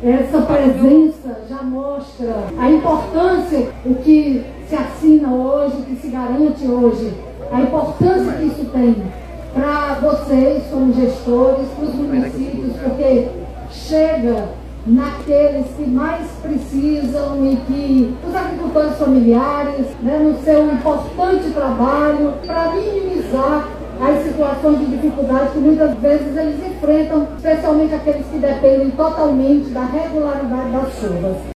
essa presença já mostra a importância, o que se assina hoje, o que se garante hoje, a importância que isso tem para vocês como gestores, para os municípios, porque chega naqueles que mais precisam e que os agricultores familiares, né, no seu importante trabalho para minimizar as situações de dificuldade que muitas vezes eles enfrentam, especialmente aqueles que dependem totalmente da regularidade das chuvas.